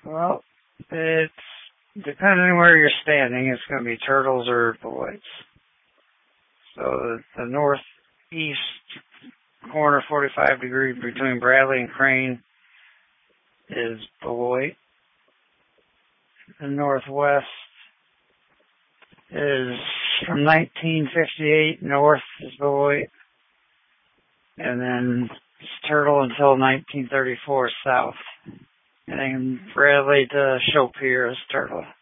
Well, it's depending where you're standing, it's going to be turtles or Beloits. So the northeast corner, 45 degree between Bradley and Crane, is Beloit. The northwest is from 1958 north is Beloit, and then it's Turtle until 1934 south. And then Bradley to Chaupier is Turtle.